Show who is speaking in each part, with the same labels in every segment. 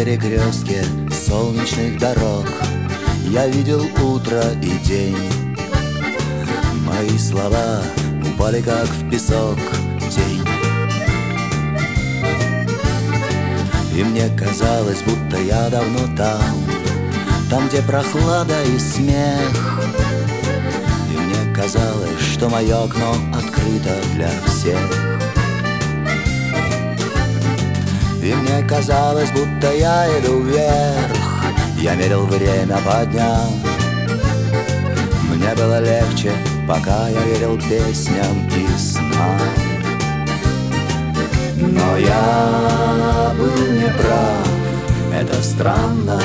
Speaker 1: перекрестке солнечных дорог я видел утро и день. Мои слова упали как в песок, тень. И мне казалось, будто я давно там, где прохлада и смех. И мне казалось, что мое окно открыто для всех. И мне казалось, будто я иду вверх. Я мерил время по дням. Мне было легче, пока я верил песням и снам. Но я был неправ, это странно.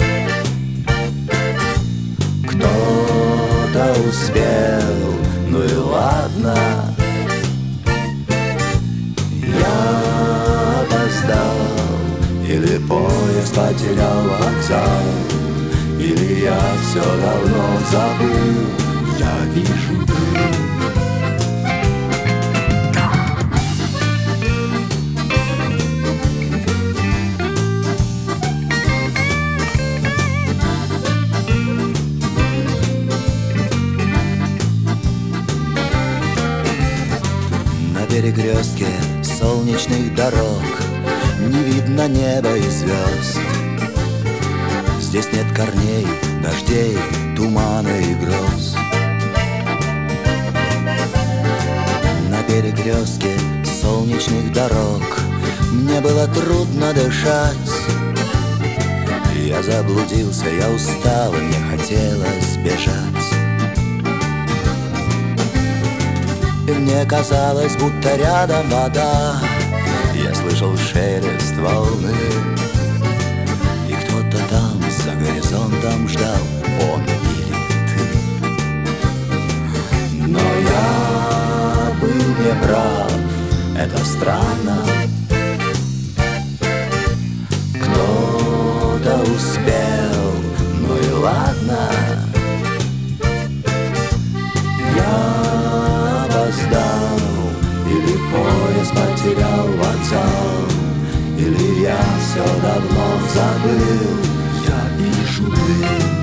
Speaker 1: Кто-то успел, ну и ладно. Я опоздал, или поезд потерял вокзал, или я все давно забыл. Я вижу дым. На перекрестке солнечных дорог не видно неба и звезд. Здесь нет корней, дождей, тумана и гроз. На перекрестке солнечных дорог мне было трудно дышать. Я заблудился, я устал, и мне хотелось бежать. И мне казалось, будто рядом вода. Я слышал шелест волны, и кто-то там за горизонтом ждал, он или ты. Но я был неправ, это странно. Кто-то успел, ну и ладно. Я опоздал, или поезд потерял вокзал, или я все давно забыл. Я вижу дым.